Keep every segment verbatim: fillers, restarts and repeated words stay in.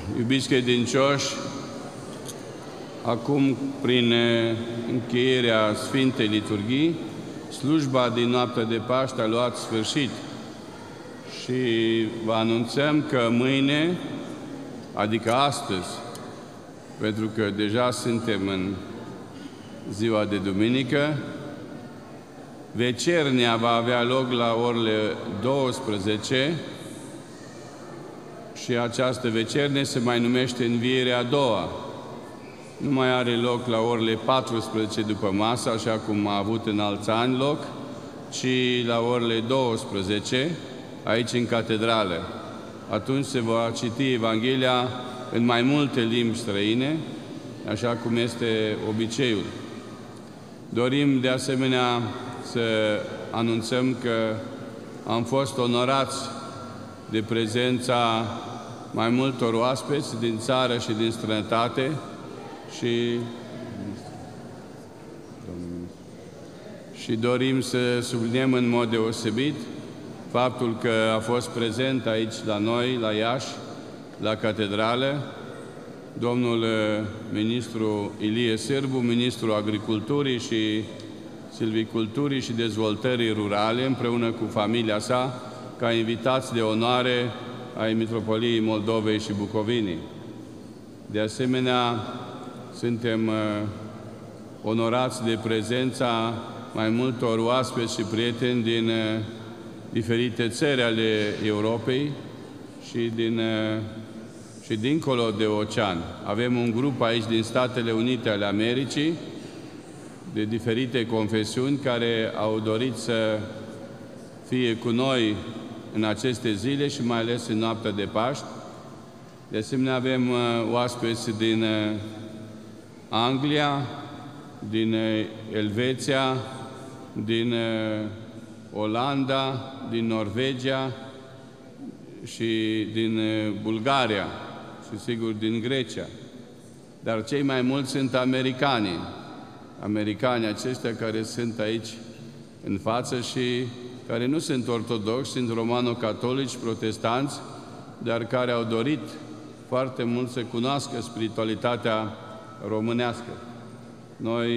Iubiți credincioși, acum, prin încheierea Sfintei Liturghii, slujba din noaptea de Paște a luat sfârșit și vă anunțăm că mâine, adică astăzi, pentru că deja suntem în ziua de duminică, vecernia va avea loc la orele douăsprezece și această vecernie se mai numește Învierea a doua. Nu mai are loc la orele paisprezece după masă, așa cum a avut în alți ani loc, ci la orele douăsprezece, aici în catedrală. Atunci se va citi Evanghelia în mai multe limbi străine, așa cum este obiceiul. Dorim de asemenea să anunțăm că am fost onorați de prezența mai multor oaspeți din țară și din străinătate și, și dorim să subliniem în mod deosebit faptul că a fost prezent aici la noi, la Iași, la catedrală, domnul ministru Ilie Sârbu, ministrul Agriculturii și Silviculturii și Dezvoltării Rurale, împreună cu familia sa, ca invitați de onoare ai Mitropoliei Moldovei și Bucovinei. De asemenea, suntem uh, onorați de prezența mai multor oaspeți și prieteni din uh, diferite țări ale Europei și, din, uh, și dincolo de ocean. Avem un grup aici din Statele Unite ale Americii, de diferite confesiuni, care au dorit să fie cu noi în aceste zile și mai ales în noaptea de Paști. De asemenea, avem uh, oaspeți din uh, Anglia, din uh, Elveția, din uh, Olanda, din Norvegia și din uh, Bulgaria și, sigur, din Grecia. Dar cei mai mulți sunt americanii. Americanii aceștia care sunt aici în față și care nu sunt ortodoxi, sunt romano-catolici, protestanți, dar care au dorit foarte mult să cunoască spiritualitatea românească. Noi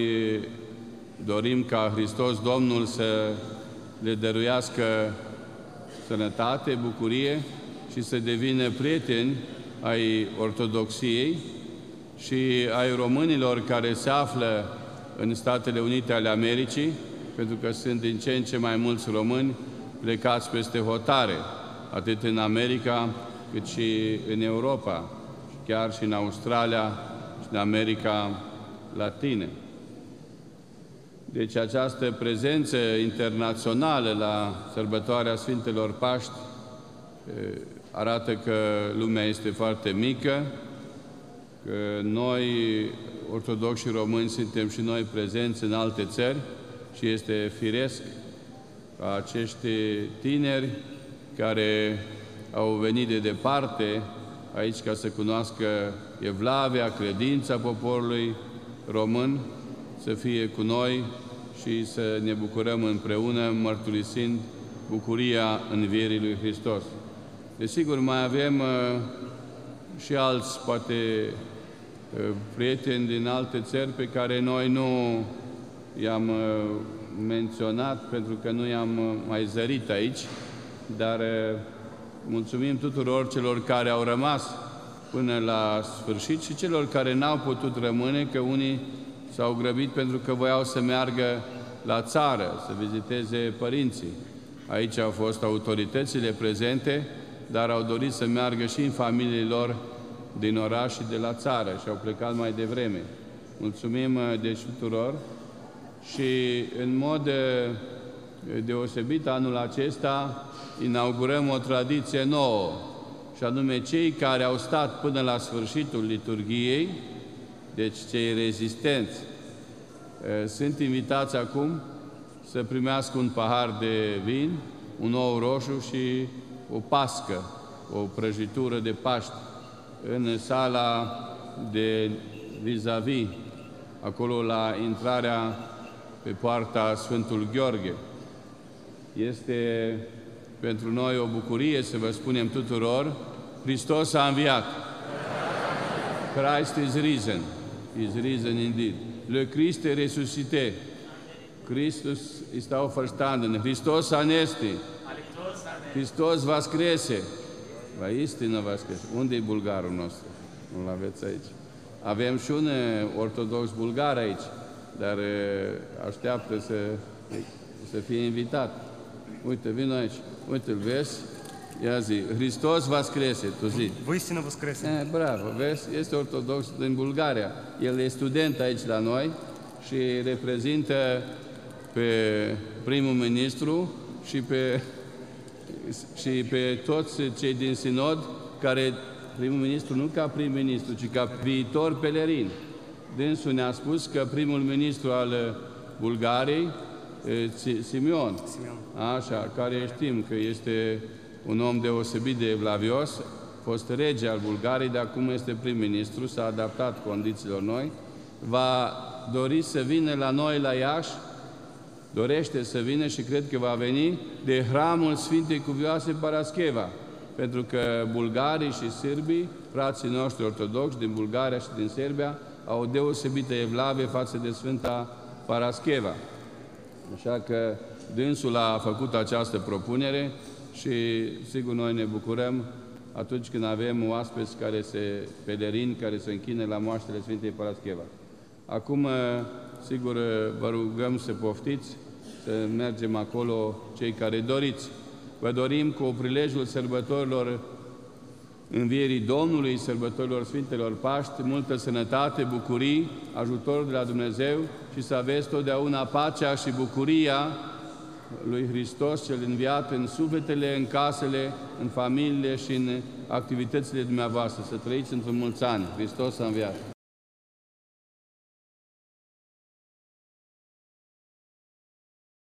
dorim ca Hristos Domnul să le dăruiască sănătate, bucurie și să devină prieteni ai ortodoxiei și ai românilor care se află în Statele Unite ale Americii, pentru că sunt din ce în ce mai mulți români plecați peste hotare, atât în America, cât și în Europa, chiar și în Australia și în America Latină. Deci această prezență internațională la sărbătoarea Sfintelor Paști arată că lumea este foarte mică, că noi, ortodoxi și români, suntem și noi prezenți în alte țări și este firesc ca acești tineri care au venit de departe aici ca să cunoască Evlavia, credința poporului român, să fie cu noi și să ne bucurăm împreună, mărturisind bucuria învierii lui Hristos. Desigur, mai avem uh, și alți, poate, uh, prieteni din alte țări pe care noi nu i-am uh, menționat, pentru că nu i-am uh, mai zărit aici, dar uh, mulțumim tuturor celor care au rămas până la sfârșit și celor care n-au putut rămâne, că unii s-au grăbit pentru că voiau să meargă la țară, să viziteze părinții. Aici au fost autoritățile prezente, dar au dorit să meargă și în familiile lor din oraș și de la țară și au plecat mai devreme. Mulțumim deci tuturor și în mod deosebit anul acesta inaugurăm o tradiție nouă, și anume cei care au stat până la sfârșitul liturghiei, deci cei rezistenți, sunt invitați acum să primească un pahar de vin, un ou roșu și o pască, o prăjitură de Paști, în sala de vis-a-vis, acolo la intrarea pe poarta Sfântul Gheorghe. Este pentru noi o bucurie să vă spunem tuturor: Hristos a înviat! Christ is risen. He is risen indeed. Le Christ est ressuscité. Christus ist auferstanden. Hristos anesti. Hristos vascrese. La istină vascrese. Unde e bulgarul nostru? Nu-l aveți aici. Avem și un ortodox bulgar aici, dar așteaptă să, să fie invitat. Uite, vino aici. Uite-l, vezi? Ia zi, Hristos vascrese, tu zi. Voistină vascrese. Eh, bravo, vezi? Este ortodox din Bulgaria. El e student aici la noi și reprezintă pe primul ministru și pe, și pe toți cei din sinod, care, primul ministru nu ca prim-ministru, ci ca viitor pelerin. Dânsul ne-a spus că primul ministru al Bulgariei, Simeon, Simeon. Așa, care știm că este un om deosebit de evlavios, a fost rege al Bulgariei, de acum este prim-ministru, s-a adaptat condițiilor noi, va dori să vină la noi la Iași, dorește să vină și cred că va veni de hramul Sfintei Cuvioase Parascheva, pentru că bulgarii și sârbii, frații noștri ortodoxi din Bulgaria și din Serbia, au o deosebită evlavie față de Sfânta Parascheva. Așa că dânsul a făcut această propunere și sigur noi ne bucurăm atunci când avem oaspeți care se, pelerini care se închine la moaștele Sfintei Parascheva. Acum, sigur, vă rugăm să poftiți, să mergem acolo cei care doriți. Vă dorim cu prilejul sărbătorilor Învierii Domnului, sărbătorilor Sfintelor Paști, multă sănătate, bucurii, ajutorul de la Dumnezeu și să aveți totdeauna pacea și bucuria lui Hristos cel înviat în sufletele, în casele, în familiile și în activitățile dumneavoastră. Să trăiți într-un mulți ani. Hristos a înviat!